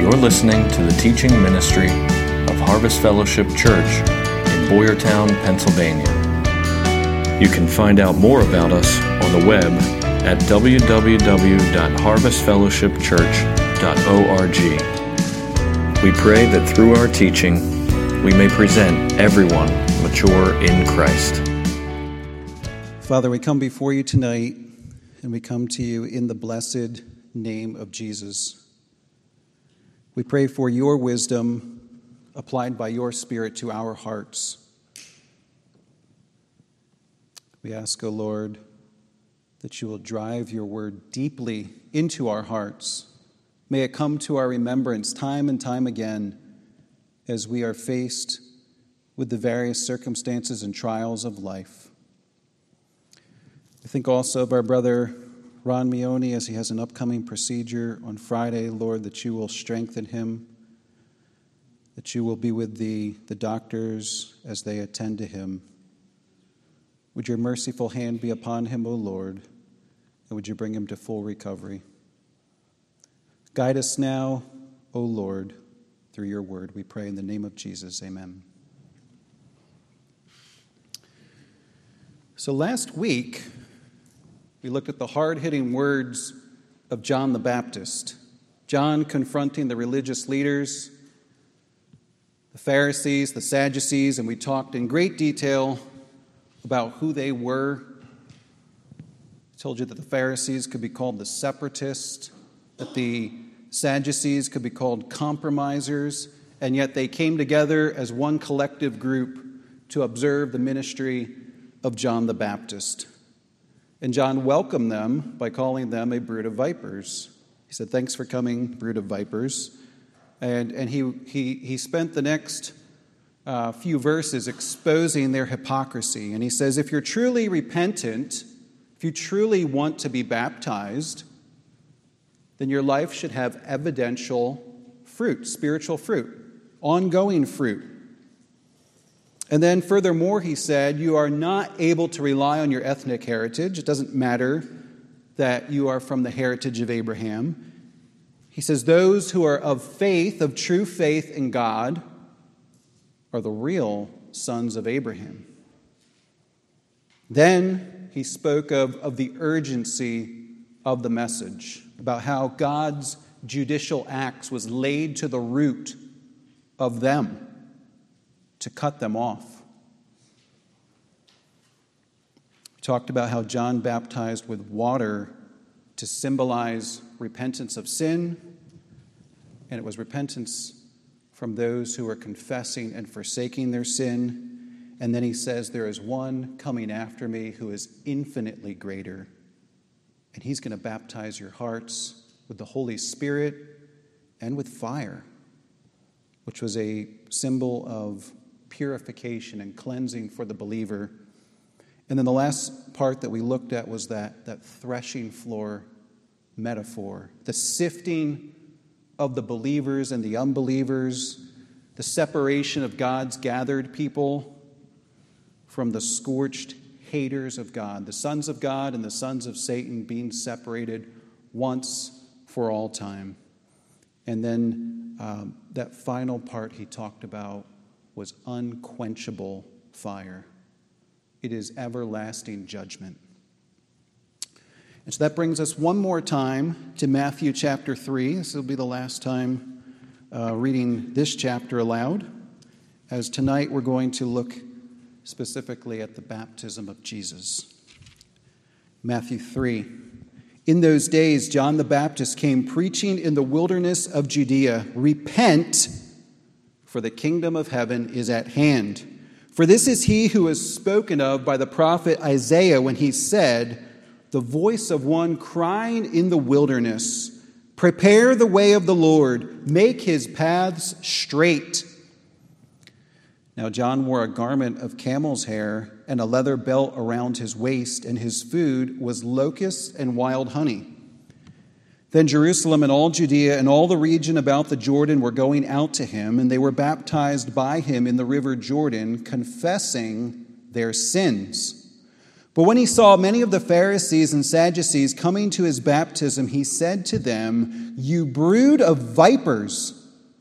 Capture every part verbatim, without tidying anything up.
You're listening to the teaching ministry of Harvest Fellowship Church in Boyertown, Pennsylvania. You can find out more about us on the web at w w w dot harvest fellowship church dot org. We pray that through our teaching, we may present everyone mature in Christ. Father, we come before you tonight, and we come to you in the blessed name of Jesus. We pray for your wisdom applied by your Spirit to our hearts. We ask, O Lord, that you will drive your word deeply into our hearts. May it come to our remembrance time and time again as we are faced with the various circumstances and trials of life. I think also of our brother Ron Meoni as he has an upcoming procedure on Friday. Lord, that you will strengthen him, that you will be with the, the doctors as they attend to him. Would your merciful hand be upon him, O Lord, and would you bring him to full recovery? Guide us now, O Lord, through your word. We pray in the name of Jesus. Amen. So last week, we looked at the hard-hitting words of John the Baptist. John confronting the religious leaders, the Pharisees, the Sadducees, and we talked in great detail about who they were. I told you that the Pharisees could be called the separatists, that the Sadducees could be called compromisers, and yet they came together as one collective group to observe the ministry of John the Baptist. And John welcomed them by calling them a brood of vipers. He said, "Thanks for coming, brood of vipers." And, and he, he, he spent the next uh, few verses exposing their hypocrisy. And he says, if you're truly repentant, if you truly want to be baptized, then your life should have evidential fruit, spiritual fruit, ongoing fruit. And then furthermore, he said, you are not able to rely on your ethnic heritage. It doesn't matter that you are from the heritage of Abraham. He says, those who are of faith, of true faith in God, are the real sons of Abraham. Then he spoke of, of the urgency of the message, about how God's judicial axe was laid to the root of them, to cut them off. We talked about how John baptized with water to symbolize repentance of sin, and it was repentance from those who are confessing and forsaking their sin. And then he says, there is one coming after me who is infinitely greater, and he's going to baptize your hearts with the Holy Spirit and with fire, which was a symbol of purification and cleansing for the believer. And then the last part that we looked at was that, that threshing floor metaphor, the sifting of the believers and the unbelievers, the separation of God's gathered people from the scorched haters of God, the sons of God and the sons of Satan being separated once for all time. And then um, that final part he talked about was unquenchable fire. It is everlasting judgment. And so that brings us one more time to Matthew chapter three. This will be the last time uh, reading this chapter aloud, as tonight we're going to look specifically at the baptism of Jesus. Matthew three. In those days, John the Baptist came preaching in the wilderness of Judea, repent, for the kingdom of heaven is at hand. For this is he who is spoken of by the prophet Isaiah when he said, the voice of one crying in the wilderness, prepare the way of the Lord, make his paths straight. Now John wore a garment of camel's hair and a leather belt around his waist, and his food was locusts and wild honey. Then Jerusalem and all Judea and all the region about the Jordan were going out to him, and they were baptized by him in the river Jordan, confessing their sins. But when he saw many of the Pharisees and Sadducees coming to his baptism, he said to them, "You brood of vipers,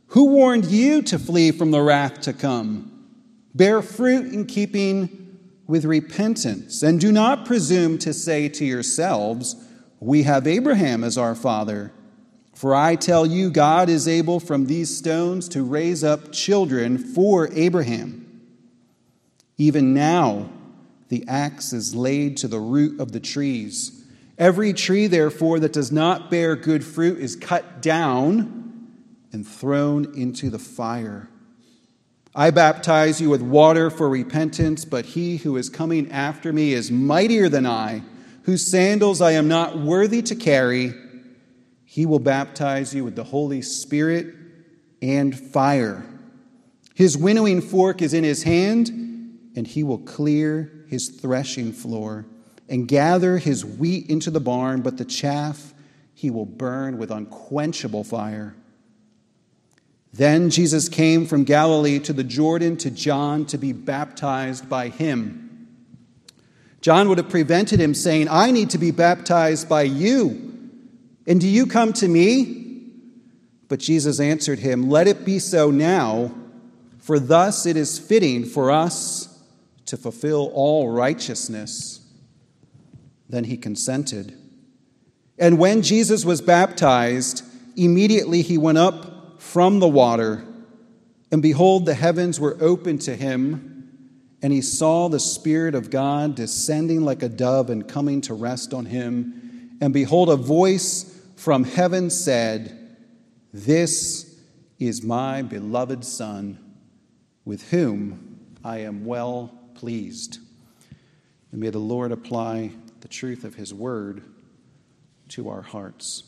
Who warned you to flee from the wrath to come? Bear fruit in keeping with repentance, and do not presume to say to yourselves, 'We have Abraham as our father.' For I tell you, God is able from these stones to raise up children for Abraham. Even now, the axe is laid to the root of the trees. Every tree, therefore, that does not bear good fruit is cut down and thrown into the fire. I baptize you with water for repentance, but he who is coming after me is mightier than I, whose sandals I am not worthy to carry. He will baptize you with the Holy Spirit and fire. His winnowing fork is in his hand, and he will clear his threshing floor and gather his wheat into the barn, but the chaff he will burn with unquenchable fire." Then Jesus came from Galilee to the Jordan to John to be baptized by him. John would have prevented him, saying, "I need to be baptized by you, and do you come to me?" But Jesus answered him, "Let it be so now, for thus it is fitting for us to fulfill all righteousness." Then he consented. And when Jesus was baptized, immediately he went up from the water, and behold, the heavens were opened to him, and he saw the Spirit of God descending like a dove and coming to rest on him. And behold, a voice from heaven said, "This is my beloved Son, with whom I am well pleased." And may the Lord apply the truth of his word to our hearts.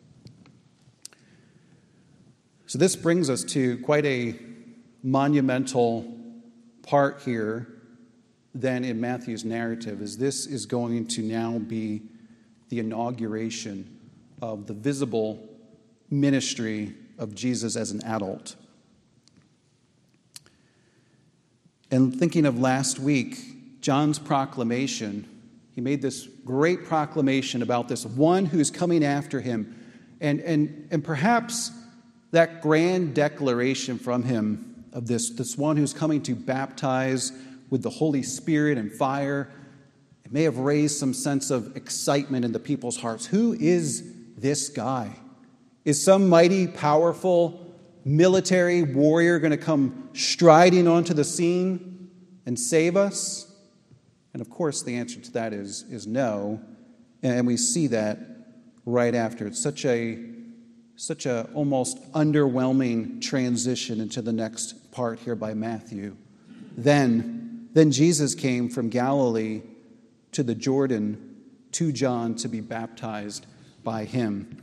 So this brings us to quite a monumental part here then in Matthew's narrative, as this is going to now be the inauguration of the visible ministry of Jesus as an adult. And thinking of last week, John's proclamation, he made this great proclamation about this one who's coming after him. And, and, and perhaps that grand declaration from him of this, this one who's coming to baptize with the Holy Spirit and fire, it may have raised some sense of excitement in the people's hearts. Who is this guy? Is some mighty, powerful military warrior going to come striding onto the scene and save us? And of course, the answer to that is, is no. And we see that right after. It's such a, such a almost underwhelming transition into the next part here by Matthew. Then, then Jesus came from Galilee to the Jordan to John to be baptized by him.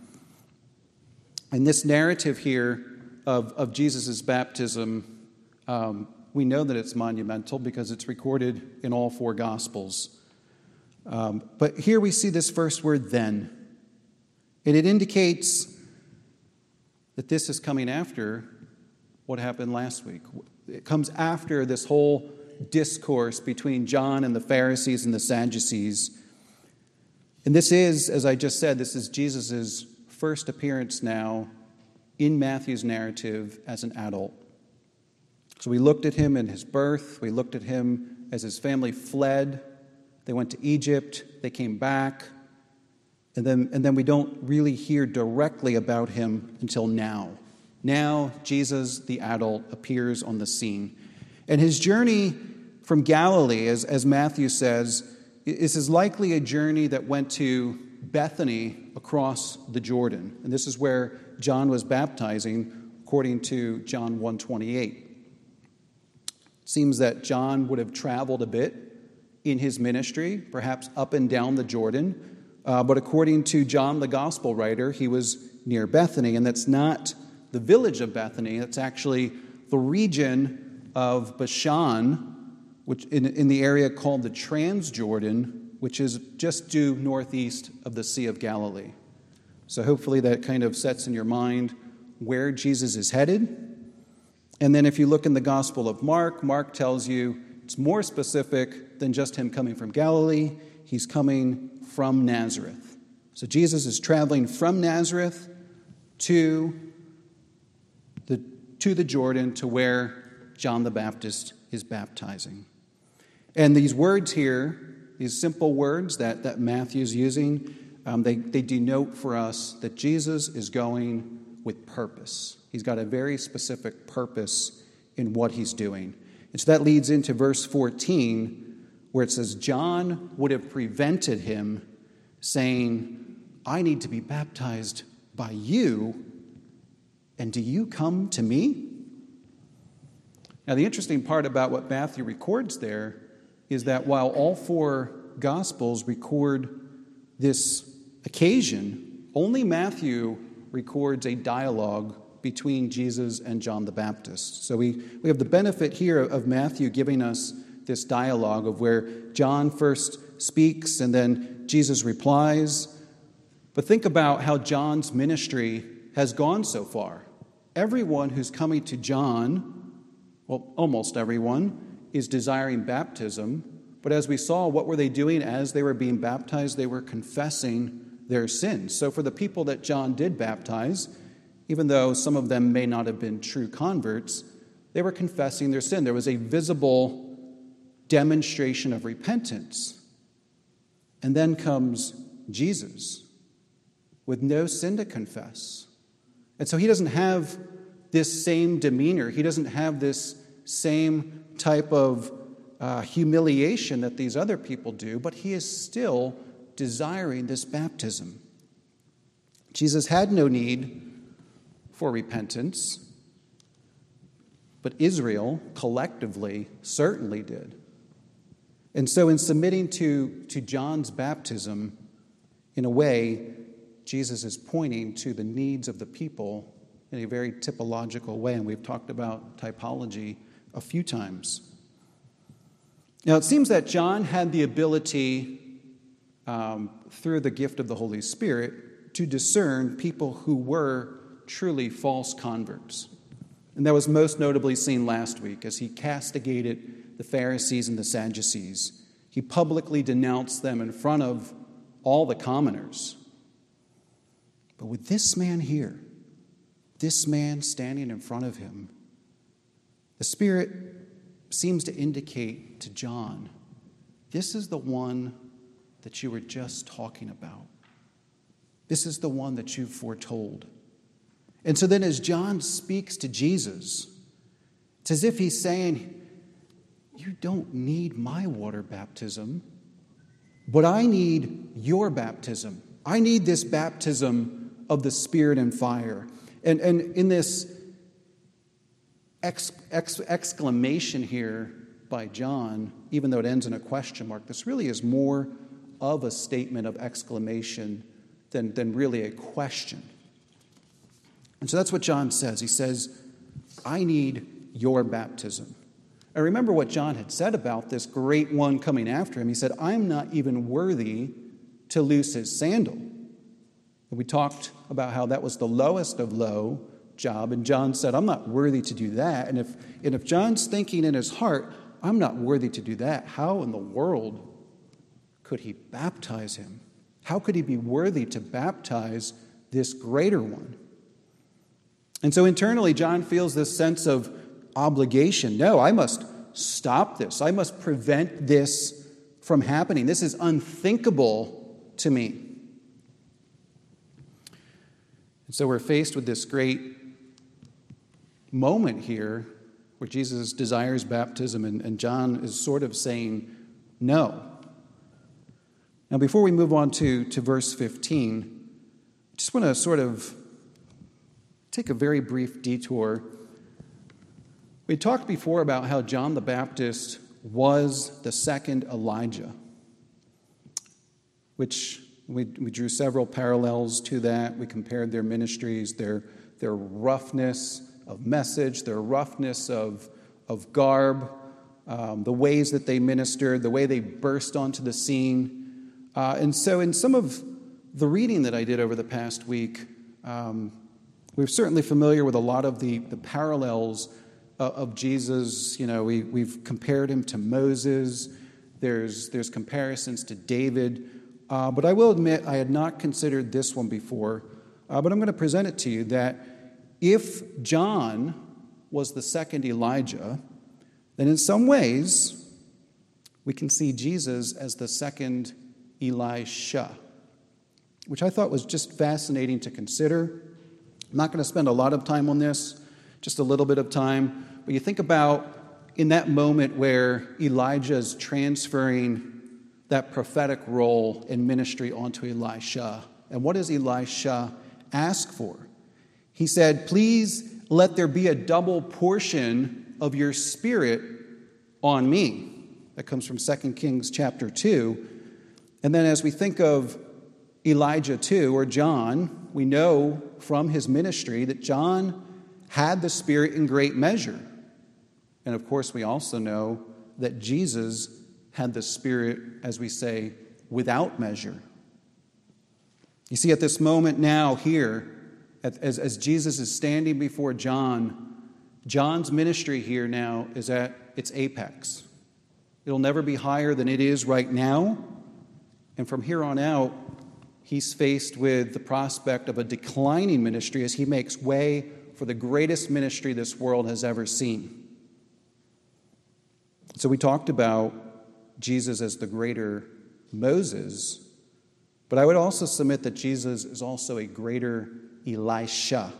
And this narrative here of, of Jesus' baptism, um, we know that it's monumental because it's recorded in all four Gospels. Um, but here we see this first word, then. And it indicates that this is coming after what happened last week. It comes after this whole discourse between John and the Pharisees and the Sadducees. And this is, as I just said, this is Jesus' first appearance now in Matthew's narrative as an adult. So we looked at him in his birth. We looked at him as his family fled. They went to Egypt. They came back. And then, and then we don't really hear directly about him until now. Now, Jesus, the adult, appears on the scene. And his journey from Galilee, as, as Matthew says, is, is likely a journey that went to Bethany across the Jordan. And this is where John was baptizing, according to John one twenty-eight. It seems that John would have traveled a bit in his ministry, perhaps up and down the Jordan. Uh, but according to John, the gospel writer, he was near Bethany. And that's not the village of Bethany. That's actually the region of Bashan, which in, in the area called the Transjordan, which is just due northeast of the Sea of Galilee. So hopefully that kind of sets in your mind where Jesus is headed. And then if you look in the Gospel of Mark, Mark tells you it's more specific than just him coming from Galilee. He's coming from Nazareth. So Jesus is traveling from Nazareth to the to the Jordan to where John the Baptist is baptizing. And these words here, these simple words that, that Matthew is using, um, they, they denote for us that Jesus is going with purpose. He's got a very specific purpose in what he's doing. And so that leads into verse fourteen, where it says, John would have prevented him, saying, I need to be baptized by you, and do you come to me? Now, the interesting part about what Matthew records there is that while all four Gospels record this occasion, only Matthew records a dialogue between Jesus and John the Baptist. So we, we have the benefit here of Matthew giving us this dialogue of where John first speaks and then Jesus replies. But think about how John's ministry has gone so far. Everyone who's coming to John, well, almost everyone, is desiring baptism. But as we saw, what were they doing as they were being baptized? They were confessing their sins. So for the people that John did baptize, even though some of them may not have been true converts, they were confessing their sin. There was a visible demonstration of repentance. And then comes Jesus with no sin to confess. And so he doesn't have this same demeanor. He doesn't have this same type of uh, humiliation that these other people do, but he is still desiring this baptism. Jesus had no need for repentance, but Israel collectively certainly did. And so in submitting to, to John's baptism, in a way, Jesus is pointing to the needs of the people in a very typological way, and we've talked about typology a few times. Now, it seems that John had the ability, um, through the gift of the Holy Spirit, to discern people who were truly false converts. And that was most notably seen last week as he castigated the Pharisees and the Sadducees. He publicly denounced them in front of all the commoners. But with this man here, this man standing in front of him, the Spirit seems to indicate to John, this is the one that you were just talking about. This is the one that you've foretold. And so then as John speaks to Jesus, it's as if he's saying, you don't need my water baptism, but I need your baptism. I need this baptism of the Spirit and fire. And, and in this ex, ex, exclamation here by John, even though it ends in a question mark, this really is more of a statement of exclamation than, than really a question. And so that's what John says. He says, I need your baptism. And remember what John had said about this great one coming after him. He said, I'm not even worthy to loose his sandal. And we talked about how that was the lowest of low job. And John said, I'm not worthy to do that. And if, and if John's thinking in his heart, I'm not worthy to do that, how in the world could he baptize him? How could he be worthy to baptize this greater one? And so internally, John feels this sense of obligation. No, I must stop this. I must prevent this from happening. This is unthinkable to me. And so we're faced with this great moment here where Jesus desires baptism, and, and John is sort of saying no. Now, before we move on to, to verse fifteen, I just want to sort of take a very brief detour. We talked before about how John the Baptist was the second Elijah, which we, we drew several parallels to that. We compared their ministries, their, their roughness of message, their roughness of, of garb, um, the ways that they ministered, the way they burst onto the scene. Uh, and so in some of the reading that I did over the past week, um, we're certainly familiar with a lot of the, the parallels of, of Jesus. You know, we, we've compared him to Moses. There's, there's comparisons to David. Uh, but I will admit I had not considered this one before. Uh, but I'm going to present it to you that if John was the second Elijah, then in some ways we can see Jesus as the second Elisha, which I thought was just fascinating to consider. I'm not going to spend a lot of time on this, just a little bit of time. But you think about in that moment where Elijah is transferring that prophetic role in ministry onto Elisha. And what does Elisha ask for? He said, please let there be a double portion of your spirit on me. That comes from Second Kings chapter two. And then as we think of Elijah too, or John, we know from his ministry that John had the Spirit in great measure. And of course, we also know that Jesus had the Spirit, as we say, without measure. You see, at this moment now here, as, as Jesus is standing before John, John's ministry here now is at its apex. It'll never be higher than it is right now. And from here on out, he's faced with the prospect of a declining ministry as he makes way for the greatest ministry this world has ever seen. So we talked about Jesus as the greater Moses, but I would also submit that Jesus is also a greater Elisha.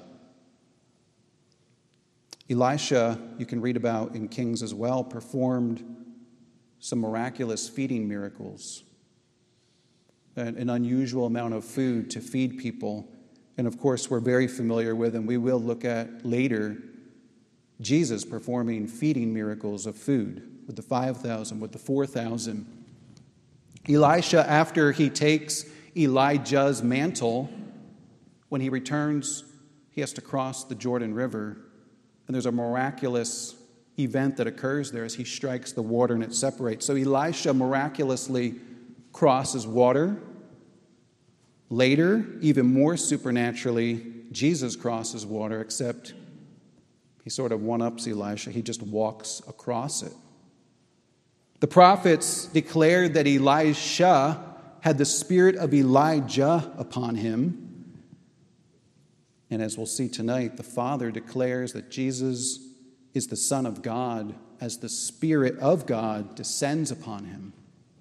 Elisha, you can read about in Kings as well, performed some miraculous feeding miracles, an, an unusual amount of food to feed people. And of course, we're very familiar with, and we will look at later, Jesus performing feeding miracles of food with the five thousand, with the four thousand. Elisha, after he takes Elijah's mantle, when he returns, he has to cross the Jordan River. And there's a miraculous event that occurs there as he strikes the water and it separates. So Elisha miraculously crosses water. Later, even more supernaturally, Jesus crosses water, except he sort of one-ups Elisha. He just walks across it. The prophets declared that Elisha had the spirit of Elijah upon him. And as we'll see tonight, the Father declares that Jesus is the Son of God as the Spirit of God descends upon him.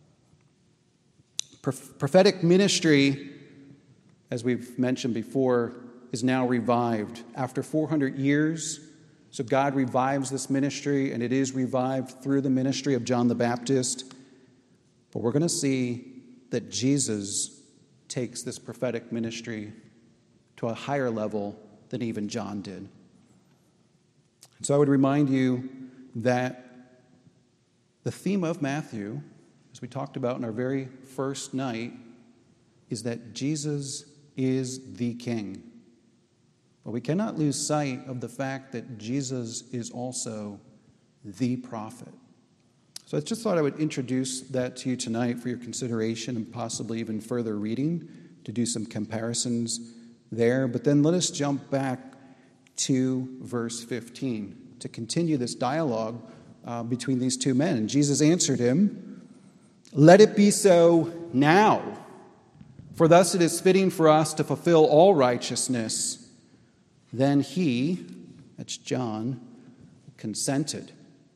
Prophetic ministry, as we've mentioned before, is now revived. After four hundred years, so God revives this ministry, and it is revived through the ministry of John the Baptist. But we're going to see that Jesus takes this prophetic ministry to a higher level than even John did. So I would remind you that the theme of Matthew, as we talked about in our very first night, is that Jesus is the King. But we cannot lose sight of the fact that Jesus is also the prophet. So I just thought I would introduce that to you tonight for your consideration and possibly even further reading to do some comparisons there. But then let us jump back to verse fifteen to continue this dialogue uh, between these two men. And Jesus answered him, "Let it be so now, for thus it is fitting for us to fulfill all righteousness." Then he, that's John, consented.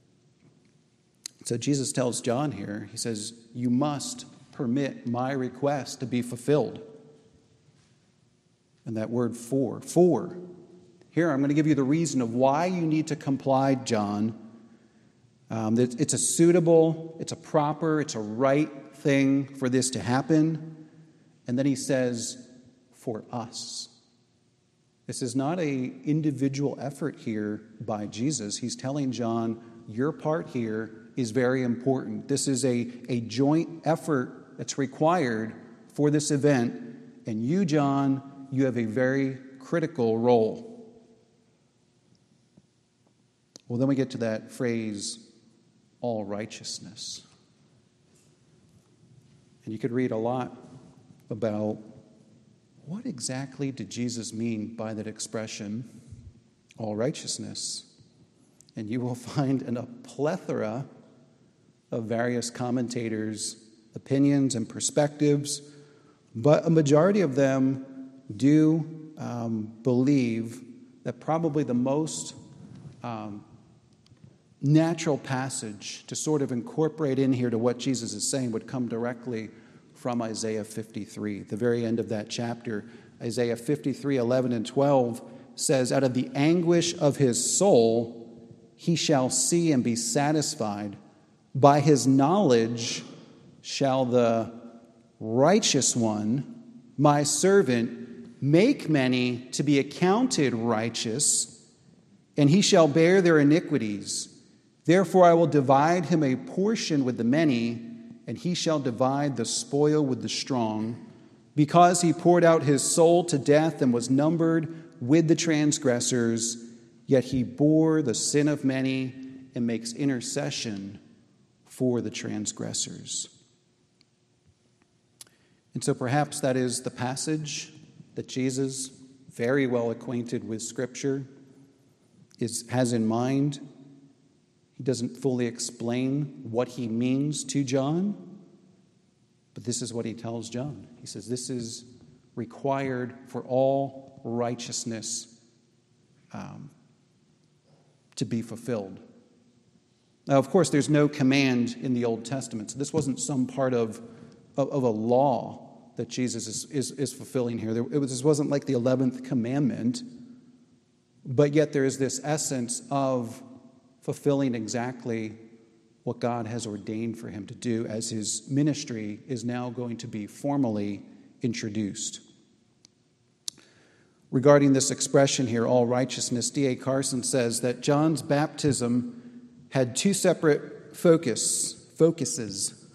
So Jesus tells John here, he says, "You must permit my request to be fulfilled." And that word for, for. Here I'm going to give you the reason of why you need to comply, John. Um, it's a suitable, it's a proper, it's a right thing for this to happen. And then he says, for us. This is not an individual effort here by Jesus. He's telling John, your part here is very important. This is a, a joint effort that's required for this event. And you, John, you have a very critical role. Well, then we get to that phrase, all righteousness. And you could read a lot about what exactly did Jesus mean by that expression, all righteousness. And you will find in a plethora of various commentators' opinions and perspectives, but a majority of them do um, believe that probably the most um, natural passage to sort of incorporate in here to what Jesus is saying would come directly from Isaiah fifty-three. The very end of that chapter, Isaiah fifty-three, eleven and twelve says, "Out of the anguish of his soul he shall see and be satisfied. By his knowledge shall the righteous one, my servant, make many to be accounted righteous, and he shall bear their iniquities. Therefore I will divide him a portion with the many, and he shall divide the spoil with the strong, because he poured out his soul to death and was numbered with the transgressors, yet he bore the sin of many and makes intercession for the transgressors." And so perhaps that is the passage that Jesus, very well acquainted with Scripture, is, has in mind. He doesn't fully explain what he means to John, but this is what he tells John. He says, this is required for all righteousness um, to be fulfilled. Now, of course, there's no command in the Old Testament, so this wasn't some part of, of, of a law that Jesus is, is, is fulfilling here. There, it was, this wasn't like the eleventh commandment, but yet there is this essence of fulfilling exactly what God has ordained for him to do as his ministry is now going to be formally introduced. Regarding this expression here, all righteousness, D A Carson says that John's baptism had two separate focus, focuses.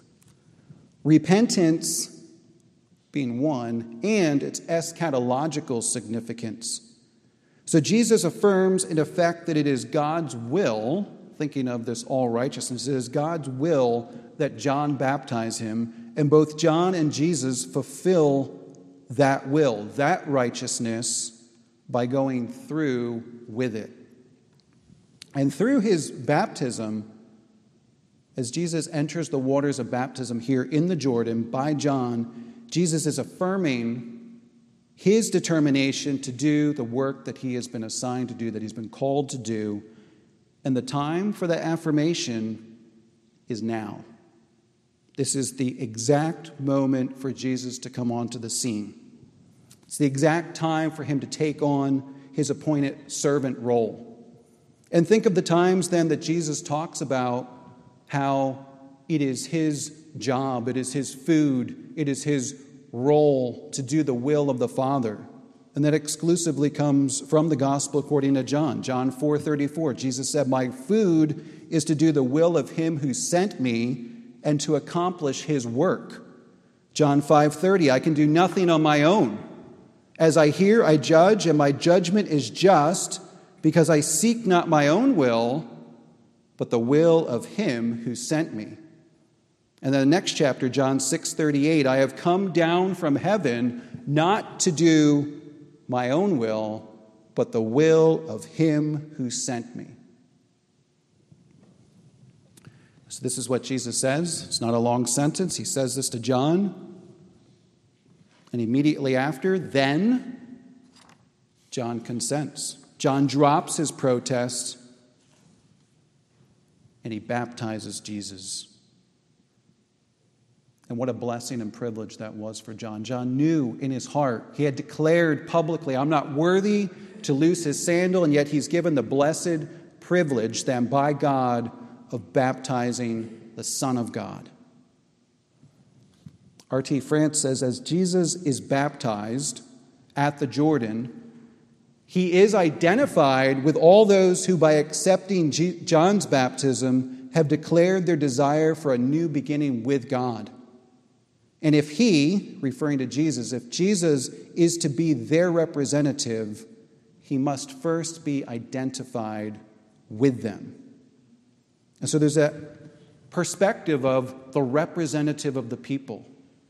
Repentance being one, and its eschatological significance. So Jesus affirms in effect that it is God's will, thinking of this all righteousness, it is God's will that John baptize him, and both John and Jesus fulfill that will, that righteousness, by going through with it. And through his baptism, as Jesus enters the waters of baptism here in the Jordan by John, Jesus is affirming his determination to do the work that he has been assigned to do, that he's been called to do. And the time for that affirmation is now. This is the exact moment for Jesus to come onto the scene. It's the exact time for him to take on his appointed servant role. And think of the times then that Jesus talks about how it is his job, it is his food, it is his role to do the will of the Father. And that exclusively comes from the Gospel according to John. John four thirty-four, Jesus said, "My food is to do the will of him who sent me and to accomplish his work." John five thirty, "I can do nothing on my own. As I hear, I judge, and my judgment is just, because I seek not my own will, but the will of him who sent me." And then the next chapter, John six thirty-eight, "I have come down from heaven not to do my own will, but the will of him who sent me." So this is what Jesus says. It's not a long sentence. He says this to John. And immediately after, then, John consents. John drops his protest, and he baptizes Jesus. And what a blessing and privilege that was for John. John knew in his heart, he had declared publicly, "I'm not worthy to loose his sandal," and yet he's given the blessed privilege then by God of baptizing the Son of God. R T France says, as Jesus is baptized at the Jordan, he is identified with all those who, by accepting G- John's baptism, have declared their desire for a new beginning with God. And if he, referring to Jesus, if Jesus is to be their representative, he must first be identified with them. And so there's that perspective of the representative of the people.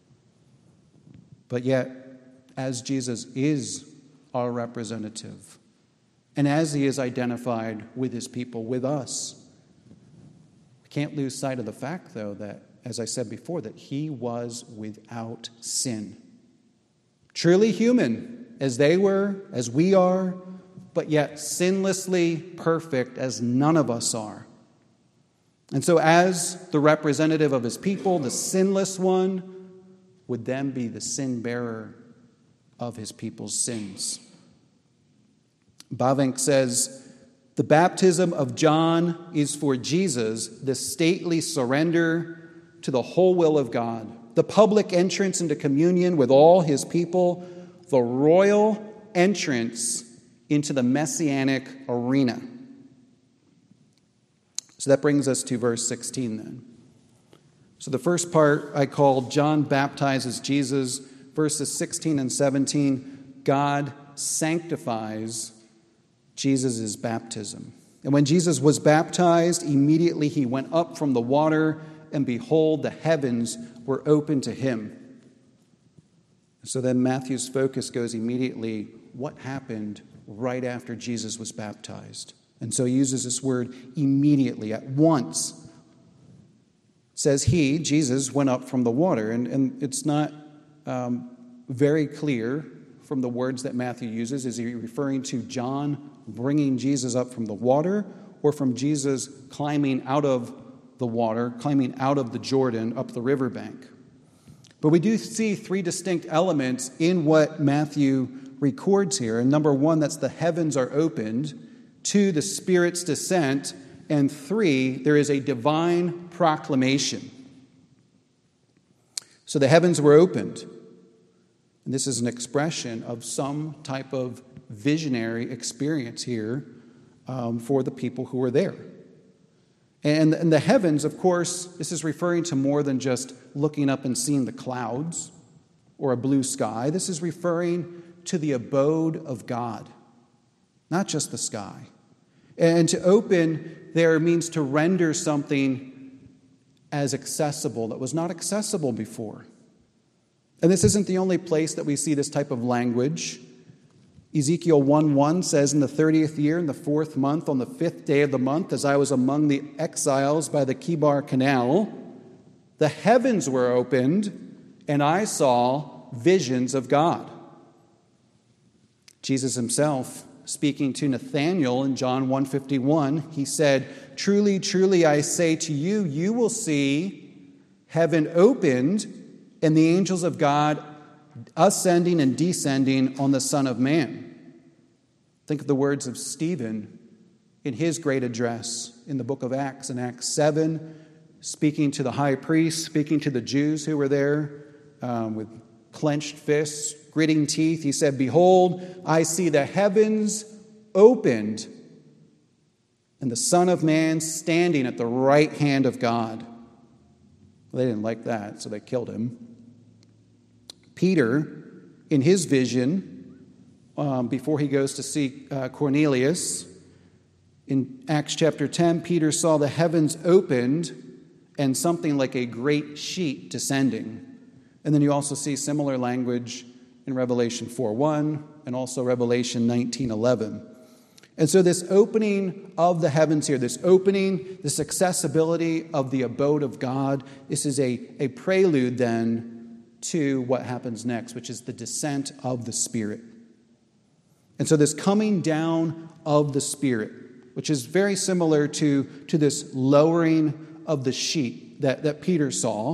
But yet, as Jesus is our representative, and as he is identified with his people, with us, we can't lose sight of the fact, though, that, as I said before, that he was without sin. Truly human, as they were, as we are, but yet sinlessly perfect as none of us are. And so as the representative of his people, the sinless one would then be the sin bearer of his people's sins. Bavinck says, the baptism of John is for Jesus the stately surrender to the whole will of God, the public entrance into communion with all his people, the royal entrance into the messianic arena. So that brings us to verse sixteen then. So the first part I called John baptizes Jesus. Verses sixteen and seventeen, God sanctifies Jesus' baptism. And when Jesus was baptized, immediately he went up from the water, and behold, the heavens were opened to him. So then Matthew's focus goes immediately, what happened right after Jesus was baptized? And so he uses this word immediately, at once. It says he, Jesus, went up from the water. And, and it's not um, very clear from the words that Matthew uses. Is he referring to John bringing Jesus up from the water, or from Jesus climbing out of the water, climbing out of the Jordan up the riverbank? But we do see three distinct elements in what Matthew records here. And number one, that's the heavens are opened. Two, the Spirit's descent. And three, there is a divine proclamation. So the heavens were opened. And this is an expression of some type of visionary experience here um, for the people who were there. And, and the heavens, of course, this is referring to more than just looking up and seeing the clouds or a blue sky. This is referring to the abode of God, not just the sky. And to open there means to render something as accessible that was not accessible before. And this isn't the only place that we see this type of language. Ezekiel one one says, in the thirtieth year, in the fourth month, on the fifth day of the month, as I was among the exiles by the Kibar Canal, the heavens were opened, and I saw visions of God. Jesus himself, speaking to Nathanael in John one fifty-one, he said, truly, truly, I say to you, you will see heaven opened and the angels of God ascending and descending on the Son of Man. Think of the words of Stephen in his great address in the book of Acts, in Acts seven, speaking to the high priest, speaking to the Jews who were there um, with clenched fists, gritting teeth. He said, behold, I see the heavens opened and the Son of Man standing at the right hand of God. Well, they didn't like that, so they killed him. Peter, in his vision, um, before he goes to see uh, Cornelius, in Acts chapter ten, Peter saw the heavens opened and something like a great sheet descending. And then you also see similar language in Revelation four one and also Revelation nineteen eleven. And so this opening of the heavens here, this opening, this accessibility of the abode of God, this is a, a prelude then to what happens next, which is the descent of the Spirit. And so this coming down of the Spirit, which is very similar to, to this lowering of the sheet that, that Peter saw,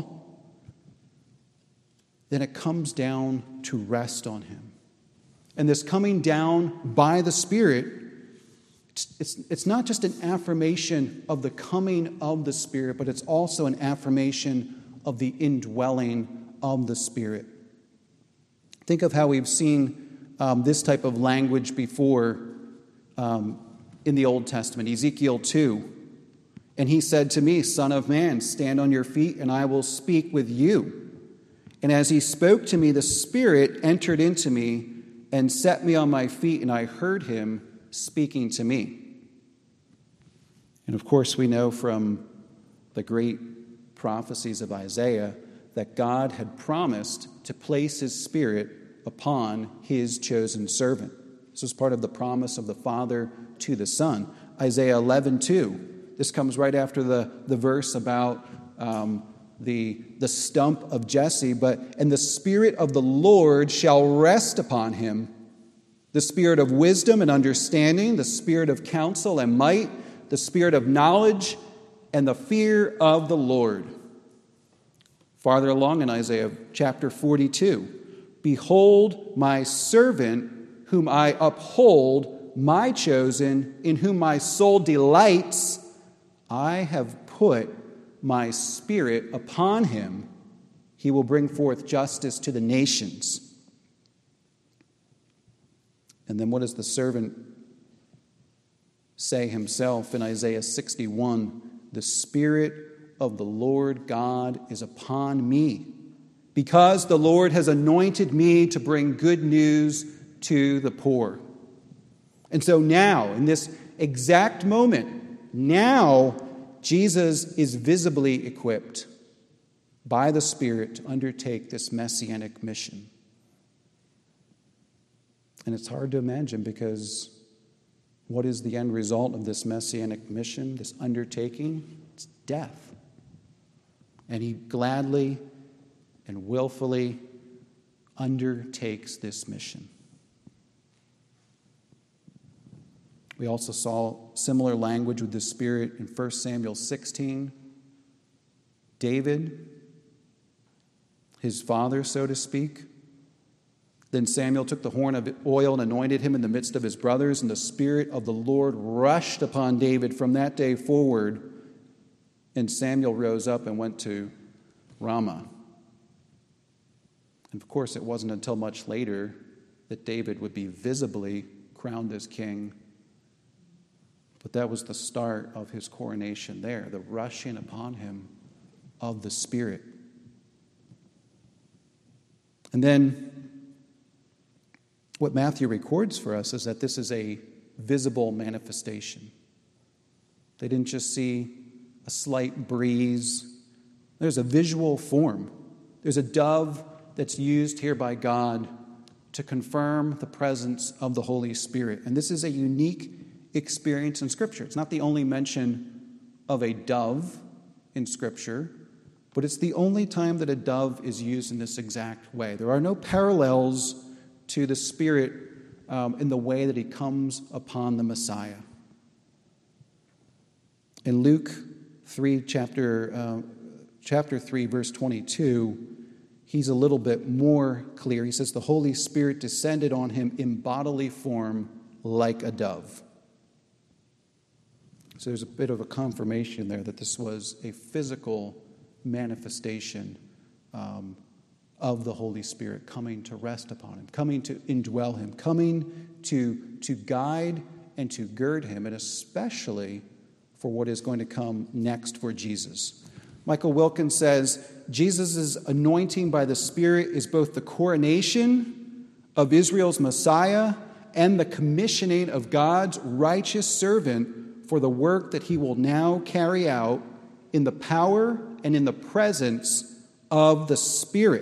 then it comes down to rest on him. And this coming down by the Spirit, it's, it's, it's not just an affirmation of the coming of the Spirit, but it's also an affirmation of the indwelling of the Spirit. Think of how we've seen um, this type of language before um, in the Old Testament. Ezekiel two. And he said to me, Son of man, stand on your feet, and I will speak with you. And as he spoke to me, the Spirit entered into me and set me on my feet, and I heard him speaking to me. And of course, we know from the great prophecies of Isaiah that God had promised to place his Spirit upon his chosen servant. This was part of the promise of the Father to the Son. Isaiah eleven two. This comes right after the, the verse about um, the, the stump of Jesse. But, and the Spirit of the Lord shall rest upon him, the spirit of wisdom and understanding, the spirit of counsel and might, the spirit of knowledge, and the fear of the Lord. Farther along in Isaiah chapter forty-two, behold my servant whom I uphold, my chosen, in whom my soul delights. I have put my spirit upon him. He will bring forth justice to the nations. And then what does the servant say himself in Isaiah sixty-one? The Spirit of the Lord God is upon me, because the Lord has anointed me to bring good news to the poor. And so now, in this exact moment, now Jesus is visibly equipped by the Spirit to undertake this messianic mission. And it's hard to imagine, because what is the end result of this messianic mission, this undertaking? It's death. And he gladly and willfully undertakes this mission. We also saw similar language with the Spirit in First Samuel sixteen. David, his father, so to speak. Then Samuel took the horn of oil and anointed him in the midst of his brothers, and the Spirit of the Lord rushed upon David from that day forward. And Samuel rose up and went to Ramah. And of course, it wasn't until much later that David would be visibly crowned as king. But that was the start of his coronation there, the rushing upon him of the Spirit. And then what Matthew records for us is that this is a visible manifestation. They didn't just see a slight breeze. There's a visual form. There's a dove that's used here by God to confirm the presence of the Holy Spirit. And this is a unique experience in Scripture. It's not the only mention of a dove in Scripture, but it's the only time that a dove is used in this exact way. There are no parallels to the Spirit um, in the way that he comes upon the Messiah. In Luke three, chapter uh, chapter three, verse twenty-two, he's a little bit more clear. He says, "The Holy Spirit descended on him in bodily form like a dove." So there's a bit of a confirmation there that this was a physical manifestation um, of the Holy Spirit coming to rest upon him, coming to indwell him, coming to, to guide and to gird him, and especially for what is going to come next for Jesus. Michael Wilkins says, Jesus' anointing by the Spirit is both the coronation of Israel's Messiah and the commissioning of God's righteous servant for the work that he will now carry out in the power and in the presence of the Spirit.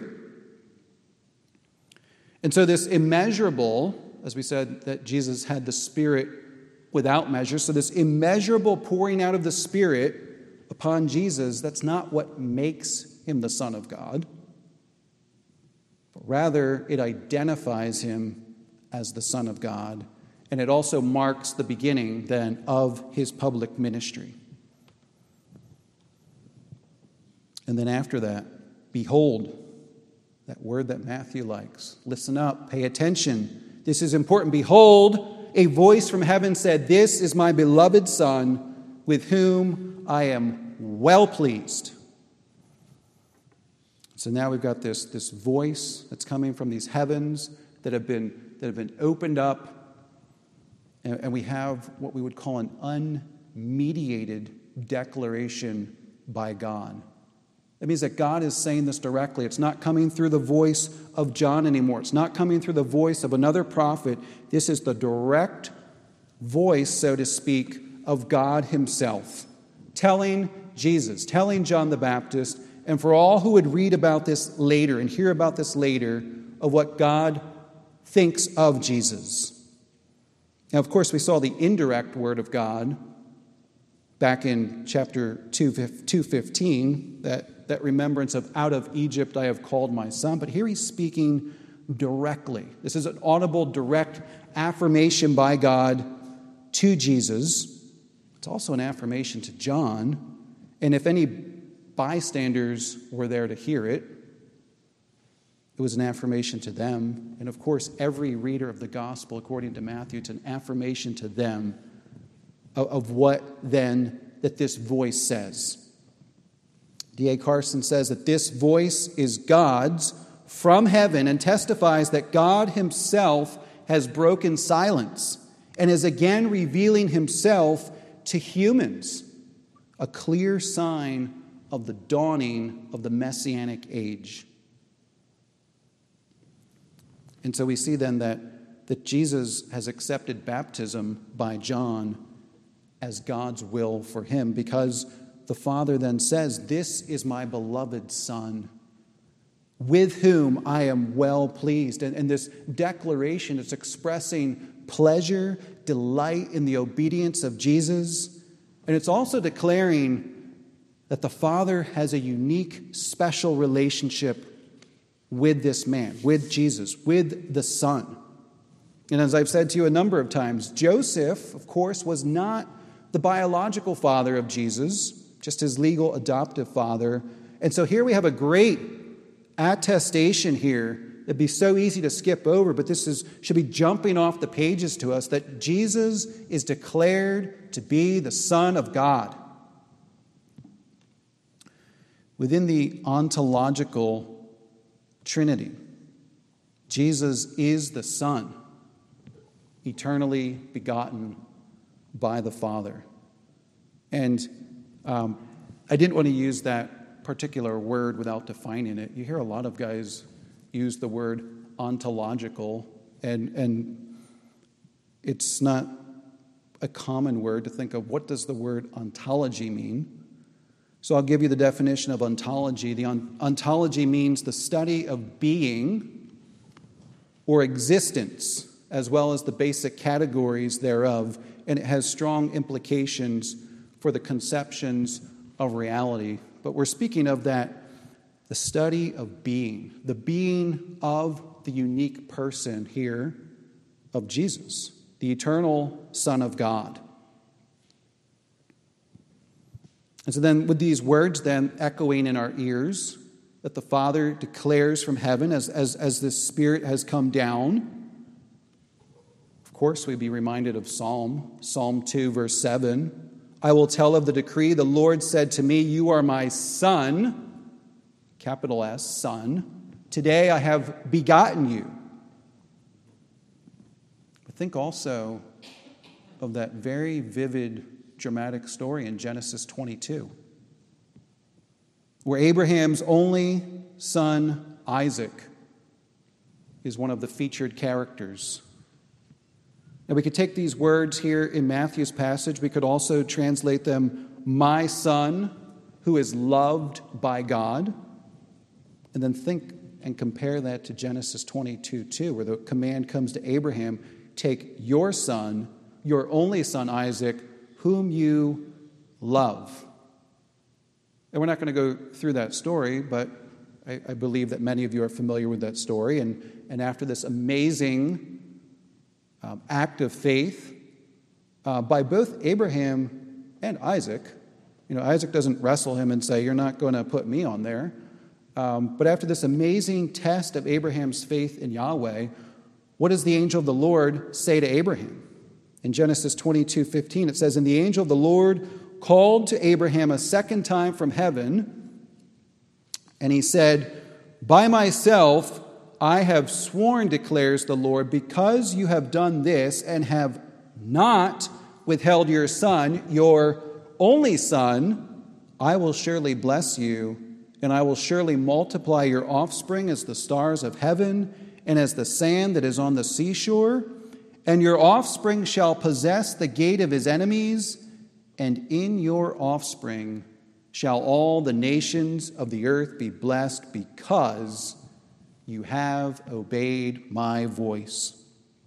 And so this immeasurable, as we said, that Jesus had the Spirit without measure, so this immeasurable pouring out of the Spirit upon Jesus, that's not what makes him the Son of God, but rather it identifies him as the Son of God, and it also marks the beginning then of his public ministry. And then after that, behold, that word that Matthew likes. Listen up, pay attention. This is important. Behold, a voice from heaven said, "This is my beloved Son, with whom I am well pleased." So now we've got this, this voice that's coming from these heavens that have been, that have been opened up, and, and we have what we would call an unmediated declaration by God. That means that God is saying this directly. It's not coming through the voice of John anymore. It's not coming through the voice of another prophet. This is the direct voice, so to speak, of God himself, telling Jesus, telling John the Baptist, and for all who would read about this later and hear about this later, of what God thinks of Jesus. Now, of course, we saw the indirect word of God back in chapter two fifteen, that, that remembrance of "out of Egypt I have called my son." But here he's speaking directly. This is an audible, direct affirmation by God to Jesus. It's also an affirmation to John. And if any bystanders were there to hear it, it was an affirmation to them. And of course, every reader of the gospel, according to Matthew, it's an affirmation to them of, of what then that this voice says. D A Carson says that this voice is God's from heaven and testifies that God himself has broken silence and is again revealing himself to humans, a clear sign of the dawning of the Messianic age. And so we see then that, that Jesus has accepted baptism by John as God's will for him, because the Father then says, "This is my beloved Son, with whom I am well pleased." And, and this declaration is expressing pleasure, delight in the obedience of Jesus. And it's also declaring that the Father has a unique, special relationship with this man, with Jesus, with the Son. And as I've said to you a number of times, Joseph, of course, was not the biological father of Jesus, just his legal adoptive father. And so here we have a great attestation here. It'd be so easy to skip over, but this is should be jumping off the pages to us, that Jesus is declared to be the Son of God. Within the ontological Trinity, Jesus is the Son, eternally begotten by the Father. And um, I didn't want to use that particular word without defining it. You hear a lot of guys use the word ontological, and, and it's not a common word to think of. What does the word ontology mean? So I'll give you the definition of ontology. The on, ontology means the study of being or existence, as well as the basic categories thereof, and it has strong implications for the conceptions of reality. But we're speaking of that, the study of being, the being of the unique person here of Jesus, the eternal Son of God. And so then with these words then echoing in our ears that the Father declares from heaven as, as, as the Spirit has come down, of course we'd be reminded of Psalm, Psalm two, verse seven. "I will tell of the decree, the Lord said to me, you are my Son," capital S, Son. "Today I have begotten you." But think also of that very vivid dramatic story in Genesis twenty-two, where Abraham's only son, Isaac, is one of the featured characters. Now, we could take these words here in Matthew's passage. We could also translate them, "my son, who is loved by God," and then think and compare that to Genesis twenty-two two, where the command comes to Abraham, "Take your son, your only son, Isaac, whom you love." And we're not going to go through that story, but I, I believe that many of you are familiar with that story. And, and after this amazing um, act of faith uh, by both Abraham and Isaac, you know, Isaac doesn't wrestle him and say, "You're not going to put me on there." Um, but after this amazing test of Abraham's faith in Yahweh, what does the angel of the Lord say to Abraham? In Genesis twenty-two fifteen, it says, "And the angel of the Lord called to Abraham a second time from heaven, and he said, By myself I have sworn, declares the Lord, because you have done this and have not withheld your son, your only son, I will surely bless you, and I will surely multiply your offspring as the stars of heaven and as the sand that is on the seashore. And your offspring shall possess the gate of his enemies, and in your offspring shall all the nations of the earth be blessed, because you have obeyed my voice."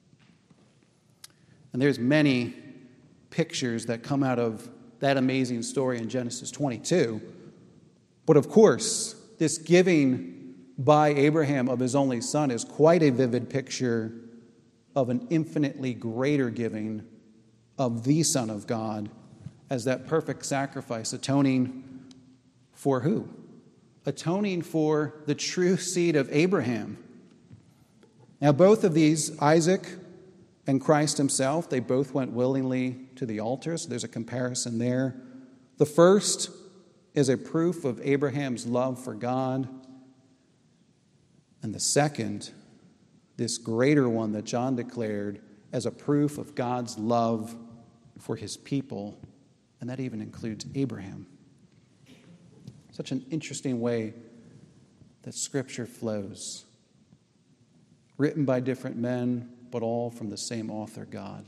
And there's many pictures that come out of that amazing story in Genesis twenty-two. But of course, this giving by Abraham of his only son is quite a vivid picture of an infinitely greater giving of the Son of God as that perfect sacrifice, atoning for who? Atoning for the true seed of Abraham. Now, both of these, Isaac and Christ himself, they both went willingly to the altar, so there's a comparison there. The first is a proof of Abraham's love for God, and the second, this greater one that John declared, as a proof of God's love for his people, and that even includes Abraham. Such an interesting way that Scripture flows. Written by different men, but all from the same author, God.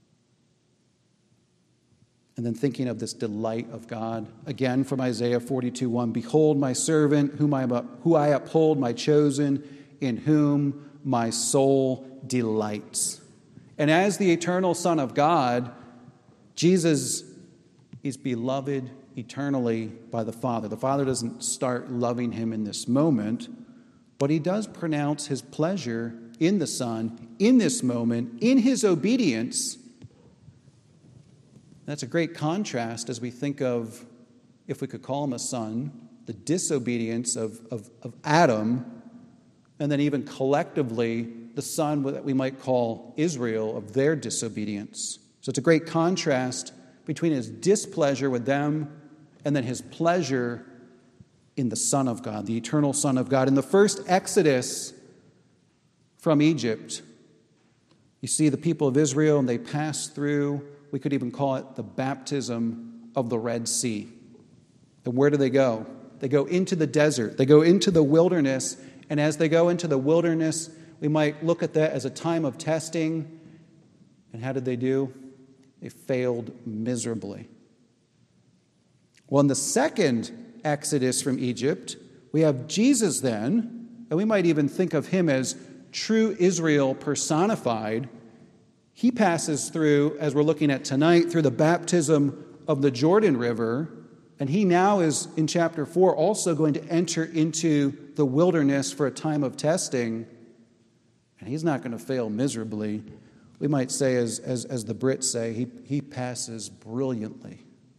And then thinking of this delight of God, again from Isaiah forty-two one, "Behold my servant, whom I, who I uphold, my chosen, in whom my soul delights." And as the eternal Son of God, Jesus is beloved eternally by the Father. The Father doesn't start loving him in this moment, but he does pronounce his pleasure in the Son, in this moment, in his obedience. That's a great contrast as we think of, if we could call him a son, the disobedience of, of, of Adam, and then even collectively the son that we might call Israel, of their disobedience. So it's a great contrast between his displeasure with them and then his pleasure in the Son of God, the eternal Son of God. In the first Exodus from Egypt, you see the people of Israel, and they pass through, we could even call it the baptism of the Red Sea. And where do they go? They go into the desert. They go into the wilderness. And as they go into the wilderness, we might look at that as a time of testing. And how did they do? They failed miserably. Well, in the second Exodus from Egypt, we have Jesus then, and we might even think of him as true Israel personified. He passes through, as we're looking at tonight, through the baptism of the Jordan River, and he now is, in chapter four, also going to enter into the wilderness for a time of testing, and he's not going to fail miserably. We might say, as, as, as the Brits say, he, he passes brilliantly.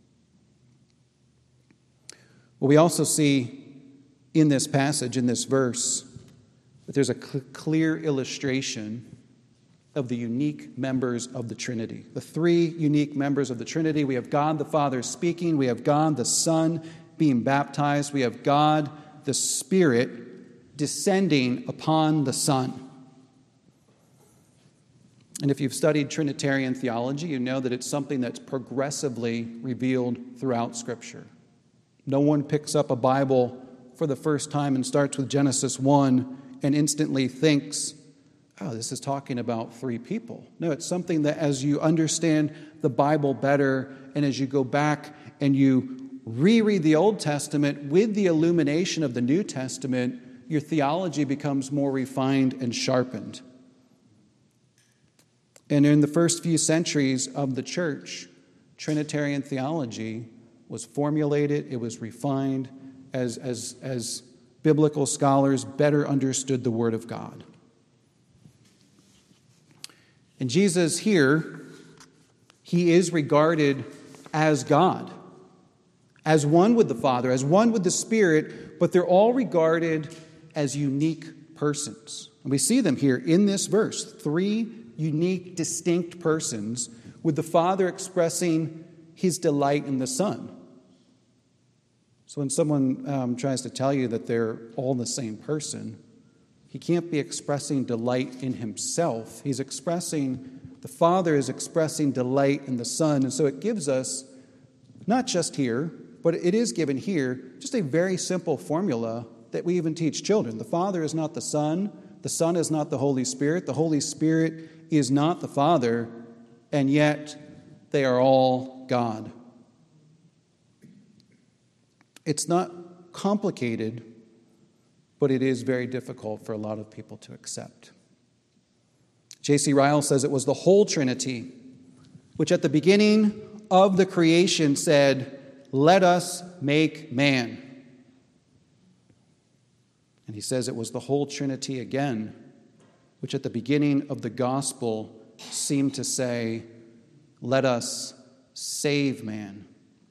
Well, we also see in this passage, in this verse, that there's a cl- clear illustration of the unique members of the Trinity. The three unique members of the Trinity. We have God the Father speaking. We have God the Son being baptized. We have God the Spirit descending upon the Son. And if you've studied Trinitarian theology, you know that it's something that's progressively revealed throughout Scripture. No one picks up a Bible for the first time and starts with Genesis one and instantly thinks, oh, this is talking about three people. No, it's something that as you understand the Bible better and as you go back and you reread the Old Testament with the illumination of the New Testament, your theology becomes more refined and sharpened. And in the first few centuries of the church, Trinitarian theology was formulated, it was refined as, as, as biblical scholars better understood the Word of God. And Jesus here, he is regarded as God, as one with the Father, as one with the Spirit, but they're all regarded as unique persons. And we see them here in this verse, three unique, distinct persons, with the Father expressing his delight in the Son. So when someone um, tries to tell you that they're all the same person, he can't be expressing delight in himself. He's expressing, the Father is expressing delight in the Son. And so it gives us, not just here, but it is given here, just a very simple formula that we even teach children. The Father is not the Son. The Son is not the Holy Spirit. The Holy Spirit is not the Father. And yet they are all God. It's not complicated, but it is very difficult for a lot of people to accept. J C Ryle says it was the whole Trinity, which at the beginning of the creation said, "Let us make man." And he says it was the whole Trinity again, which at the beginning of the gospel seem to say, "Let us save man."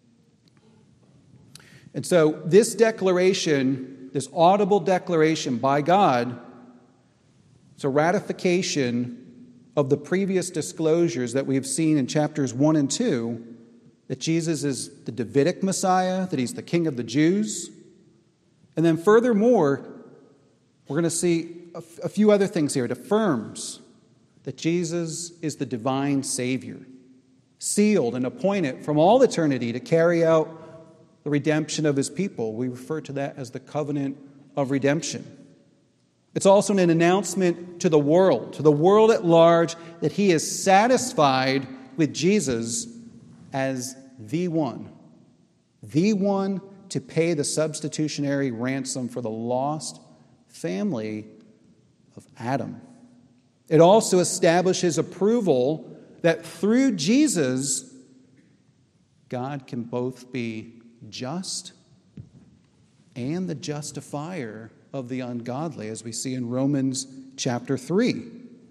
And so this declaration, this audible declaration by God, it's a ratification of the previous disclosures that we've seen in chapters one and two, that Jesus is the Davidic Messiah, that he's the King of the Jews. And then furthermore, we're going to see a, f- a few other things here. It affirms that Jesus is the divine Savior, sealed and appointed from all eternity to carry out the redemption of his people. We refer to that as the covenant of redemption. It's also an announcement to the world, to the world at large, that he is satisfied with Jesus as the one, the one to pay the substitutionary ransom for the lost family of Adam. It also establishes approval that through Jesus, God can both be just and the justifier of the ungodly, as we see in Romans chapter three.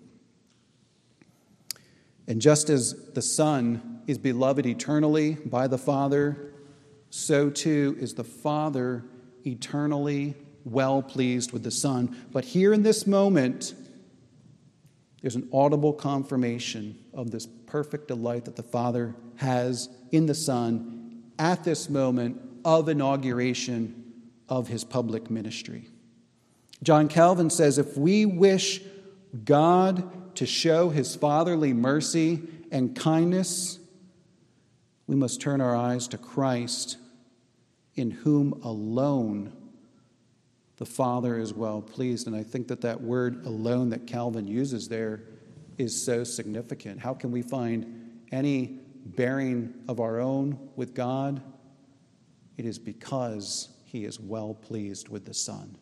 And just as the Son is beloved eternally by the Father, so too is the Father eternally well pleased with the Son. But here in this moment, there's an audible confirmation of this perfect delight that the Father has in the Son at this moment of inauguration of his public ministry. John Calvin says, if we wish God to show his fatherly mercy and kindness, we must turn our eyes to Christ, in whom alone the Father is well pleased. And I think that that word alone that Calvin uses there is so significant. How can we find any bearing of our own with God? It is because he is well pleased with the Son.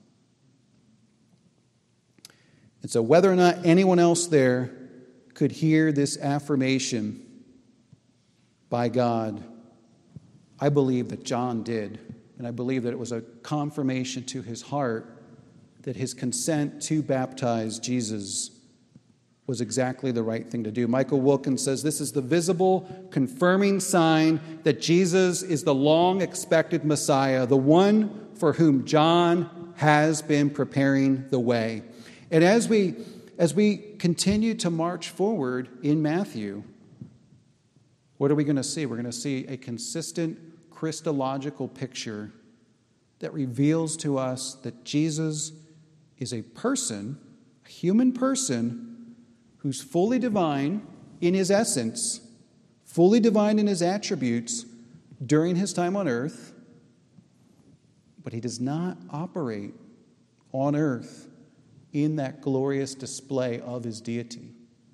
And so whether or not anyone else there could hear this affirmation by God, I believe that John did. And I believe that it was a confirmation to his heart that his consent to baptize Jesus was exactly the right thing to do. Michael Wilkins says this is the visible, confirming sign that Jesus is the long-expected Messiah, the one for whom John has been preparing the way. And as we as we continue to march forward in Matthew, what are we going to see? We're going to see a consistent Christological picture that reveals to us that Jesus is a person, a human person, who's fully divine in his essence, fully divine in his attributes during his time on earth, but he does not operate on earth in that glorious display of his deity.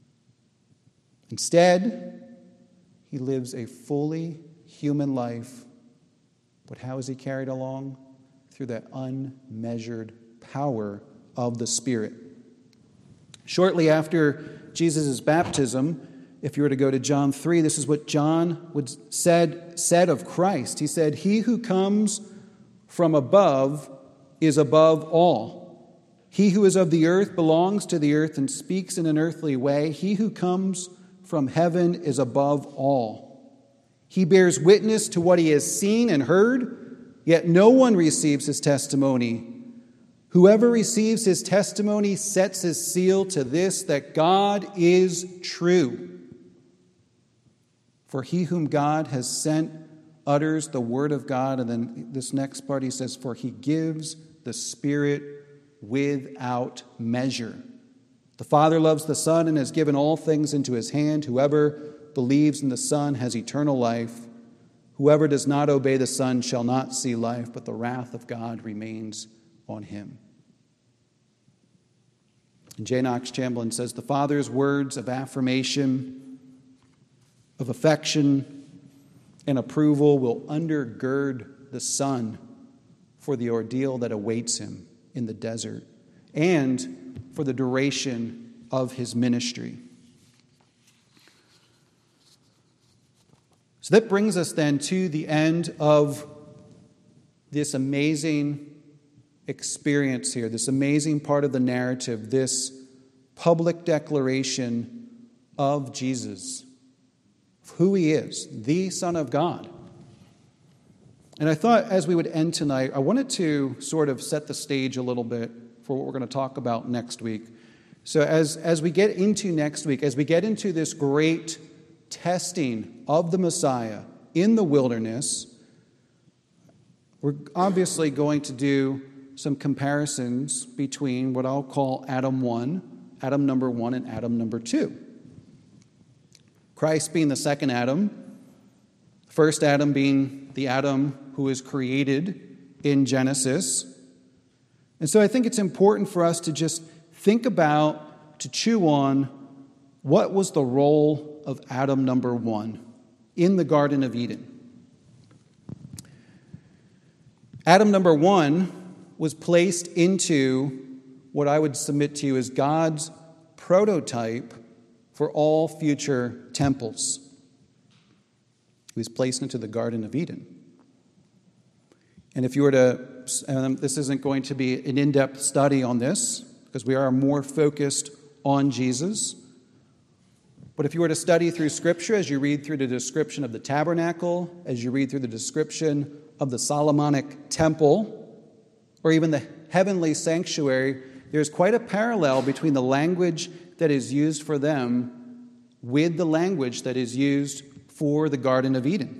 Instead, he lives a fully human life. But how is he carried along? Through that unmeasured power of the Spirit. Shortly after Jesus' baptism, if you were to go to John three, this is what John would said, said of Christ. He said, "He who comes from above is above all. He who is of the earth belongs to the earth and speaks in an earthly way. He who comes from heaven is above all. He bears witness to what he has seen and heard, yet no one receives his testimony. Whoever receives his testimony sets his seal to this, that God is true. For he whom God has sent utters the word of God." And then this next part he says, "For he gives the Spirit without measure. The Father loves the Son and has given all things into his hand. Whoever believes in the Son has eternal life. Whoever does not obey the Son shall not see life, but the wrath of God remains on him." And J. Knox Chamberlain says, "The Father's words of affirmation, of affection, and approval will undergird the Son for the ordeal that awaits him in the desert and for the duration of his ministry." So that brings us then to the end of this amazing experience here, this amazing part of the narrative, this public declaration of Jesus, of who he is, the Son of God. And I thought as we would end tonight, I wanted to sort of set the stage a little bit for what we're going to talk about next week. So as, as we get into next week, as we get into this great testing of the Messiah in the wilderness, we're obviously going to do some comparisons between what I'll call Adam one, Adam number one, and Adam number two. Christ being the second Adam, first Adam being the Adam who was created in Genesis. And so I think it's important for us to just think about, to chew on, what was the role of Adam number one in the Garden of Eden. Adam number one was placed into what I would submit to you as God's prototype for all future temples. He was placed into the Garden of Eden. And if you were to, um, this isn't going to be an in-depth study on this, because we are more focused on Jesus. But if you were to study through Scripture, as you read through the description of the tabernacle, as you read through the description of the Solomonic temple, or even the heavenly sanctuary, there's quite a parallel between the language that is used for them with the language that is used for the Garden of Eden.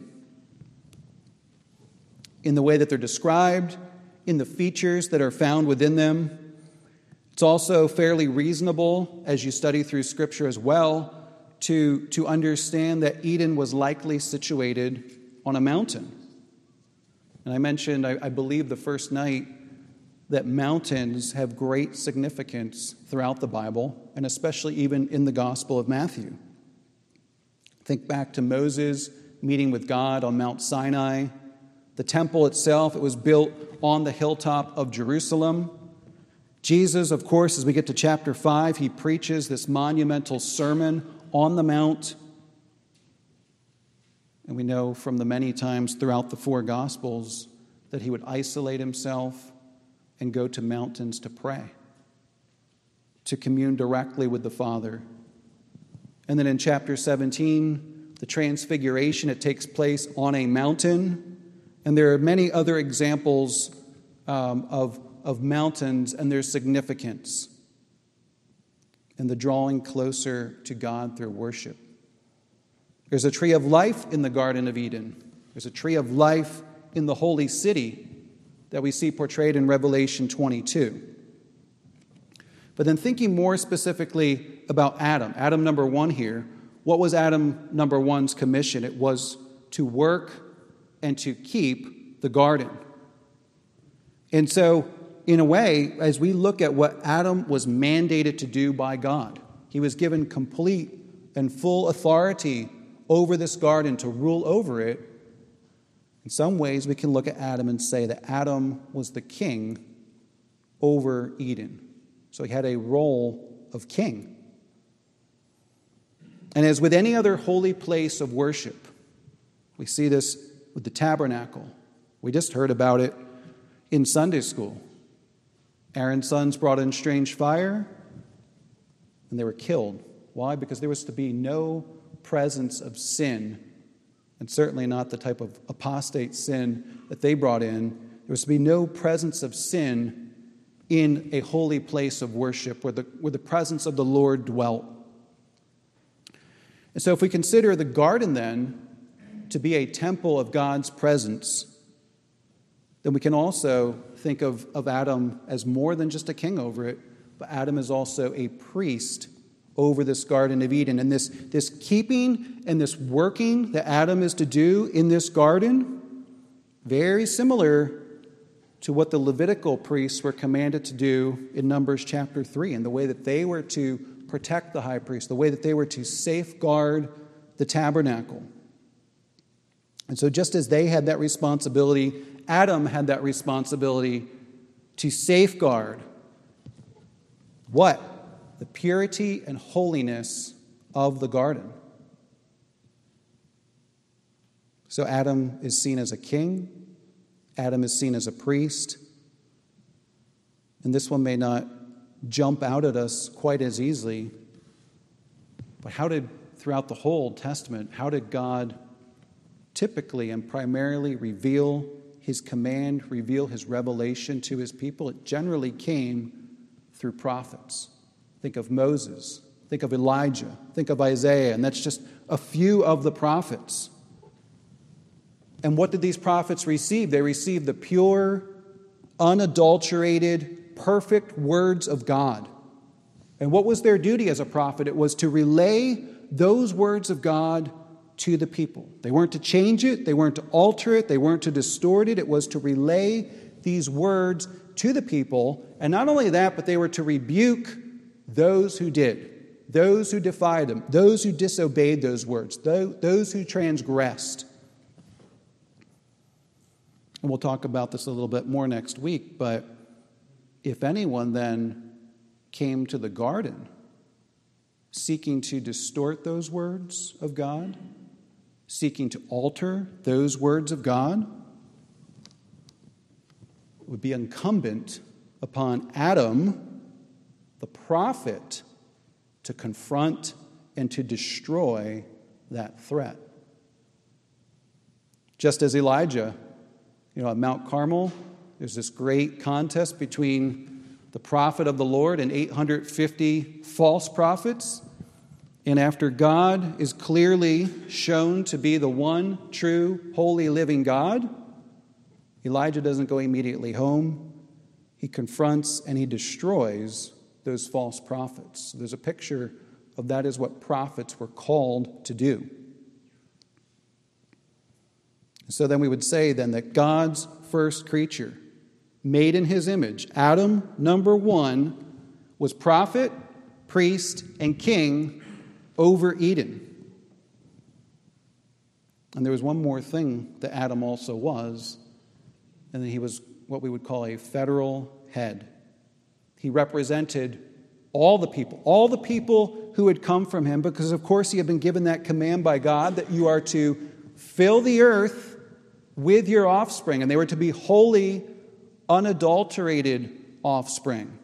In the way that they're described, in the features that are found within them. It's also fairly reasonable, as you study through Scripture as well, to, to understand that Eden was likely situated on a mountain. And I mentioned, I, I believe the first night, that mountains have great significance throughout the Bible, and especially even in the Gospel of Matthew. Think back to Moses meeting with God on Mount Sinai. The temple itself, it was built on the hilltop of Jerusalem. Jesus, of course, as we get to chapter five, he preaches this monumental sermon on the Mount. And we know from the many times throughout the four Gospels that he would isolate himself and go to mountains to pray, to commune directly with the Father. And then in chapter seventeen, the Transfiguration, it takes place on a mountain. And there are many other examples um, of, of mountains and their significance and the drawing closer to God through worship. There's a tree of life in the Garden of Eden. There's a tree of life in the holy city that we see portrayed in Revelation twenty-two. But then thinking more specifically about Adam, Adam number one here, what was Adam number one's commission? It was to work and to keep the garden. And so, in a way, as we look at what Adam was mandated to do by God, he was given complete and full authority over this garden to rule over it. In some ways, we can look at Adam and say that Adam was the king over Eden. So he had a role of king. And as with any other holy place of worship, we see this with the tabernacle. We just heard about it in Sunday school. Aaron's sons brought in strange fire, and they were killed. Why? Because there was to be no presence of sin, and certainly not the type of apostate sin that they brought in. There was to be no presence of sin in a holy place of worship where the, where the presence of the Lord dwelt. And so if we consider the garden then to be a temple of God's presence, then we can also think of, of Adam as more than just a king over it, but Adam is also a priest over this Garden of Eden. And this, this keeping and this working that Adam is to do in this garden, very similar to what the Levitical priests were commanded to do in Numbers chapter three, and the way that they were to protect the high priest, the way that they were to safeguard the tabernacle. And so just as they had that responsibility, Adam had that responsibility to safeguard what? The purity and holiness of the garden. So Adam is seen as a king. Adam is seen as a priest. And this one may not jump out at us quite as easily. But how did, throughout the whole Old Testament, how did God typically and primarily reveal his command, reveal his revelation to his people? It generally came through prophets. Think of Moses, think of Elijah, think of Isaiah, and that's just a few of the prophets. And what did these prophets receive? They received the pure, unadulterated, perfect words of God. And what was their duty as a prophet? It was to relay those words of God to the people. They weren't to change it, they weren't to alter it, they weren't to distort it. It was to relay these words to the people. And not only that, but they were to rebuke those who did, those who defied them, those who disobeyed those words, those who transgressed. And we'll talk about this a little bit more next week, but if anyone then came to the garden seeking to distort those words of God, seeking to alter those words of God, it would be incumbent upon Adam, the prophet, to confront and to destroy that threat. Just as Elijah, you know, at Mount Carmel, there's this great contest between the prophet of the Lord and eight hundred fifty false prophets. And after God is clearly shown to be the one true, holy, living God, Elijah doesn't go immediately home. He confronts and he destroys those false prophets. There's a picture of that is what prophets were called to do. So then we would say then that God's first creature, made in his image, Adam, number one, was prophet, priest, and king over Eden. And there was one more thing that Adam also was, and that he was what we would call a federal head. He represented all the people, all the people who had come from him, because of course he had been given that command by God that you are to fill the earth with your offspring, and they were to be holy, unadulterated offspring.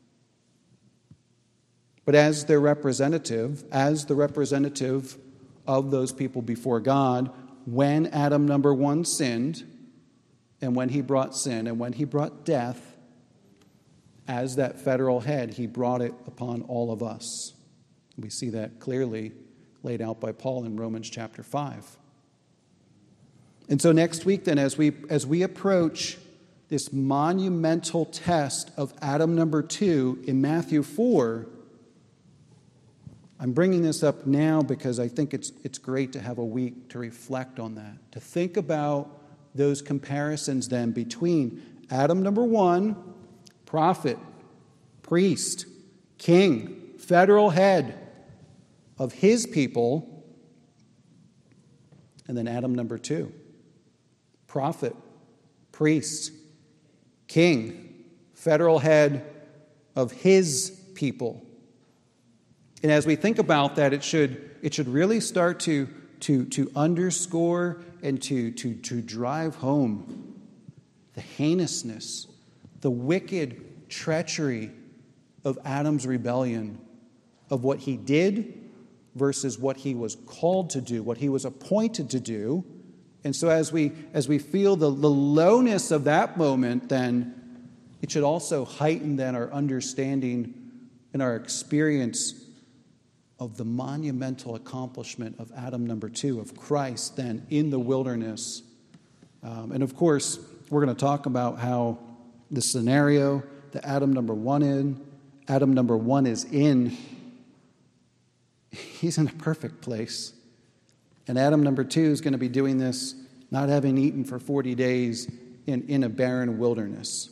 But as their representative, as the representative of those people before God, when Adam number one sinned, and when he brought sin, and when he brought death, as that federal head, he brought it upon all of us. We see that clearly laid out by Paul in Romans chapter five. And so next week then, as we as we approach this monumental test of Adam number two in Matthew four, I'm bringing this up now because I think it's it's great to have a week to reflect on that, to think about those comparisons then between Adam number one, prophet, priest, king, federal head of his people, and then Adam number two, prophet, priest, king, federal head of his people. And as we think about that, it should it should really start to to to underscore and to to to drive home the heinousness, the wicked treachery of Adam's rebellion, of what he did versus what he was called to do, what he was appointed to do. And so as we as we feel the, the lowness of that moment, then it should also heighten then our understanding and our experience of the monumental accomplishment of Adam number two, of Christ then in the wilderness. Um, and of course, we're going to talk about how the scenario that Adam number one in, Adam number one is in, he's in a perfect place. And Adam number two is going to be doing this, not having eaten for forty days in, in a barren wilderness.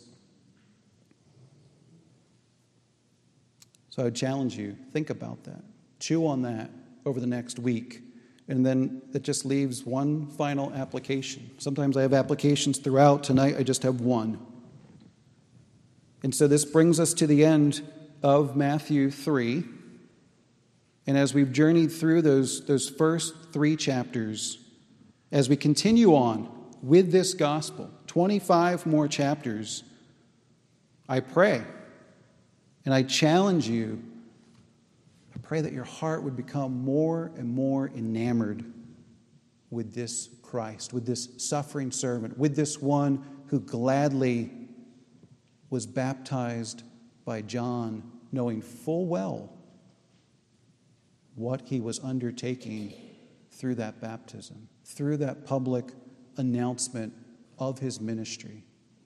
So I would challenge you, think about that. Chew on that over the next week. And then it just leaves one final application. Sometimes I have applications throughout. Tonight I just have one. And so this brings us to the end of Matthew three. And as we've journeyed through those, those first three chapters, as we continue on with this gospel, twenty-five more chapters, I pray And I challenge you, I pray that your heart would become more and more enamored with this Christ, with this suffering servant, with this one who gladly was baptized by John, knowing full well what he was undertaking through that baptism, through that public announcement of his ministry.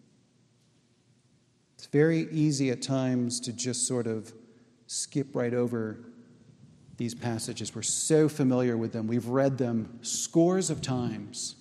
It's very easy at times to just sort of skip right over these passages. We're so familiar with them. We've read them scores of times.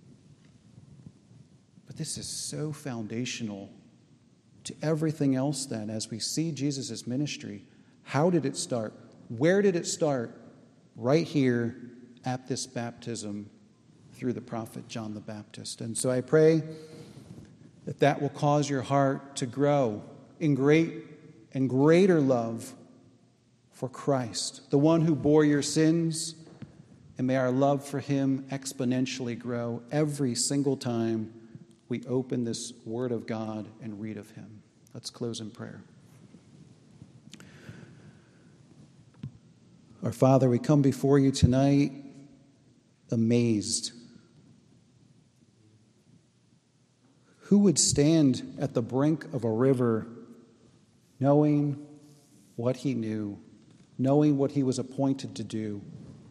But this is so foundational to everything else then as we see Jesus' ministry. How did it start? Where did it start? Right here at this baptism through the prophet John the Baptist. And so I pray that that will cause your heart to grow in great and greater love for Christ, the one who bore your sins, and may our love for him exponentially grow every single time we open this word of God and read of him. Let's close in prayer. Our Father, we come before you tonight amazed. Who would stand at the brink of a river knowing what he knew, knowing what he was appointed to do,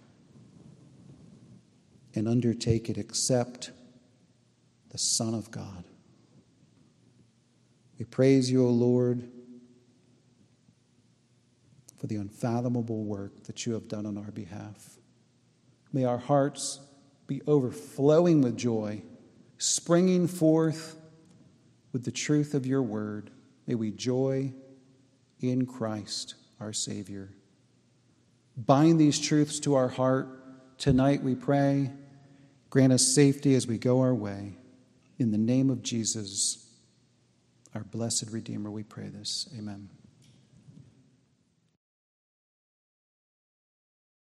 and undertake it except the Son of God? We praise you, O Lord, for the unfathomable work that you have done on our behalf. May our hearts be overflowing with joy, springing forth with the truth of your word. May we joy in Christ, our Savior. Bind these truths to our heart tonight, we pray. Grant us safety as we go our way. In the name of Jesus, our blessed Redeemer, we pray this. Amen.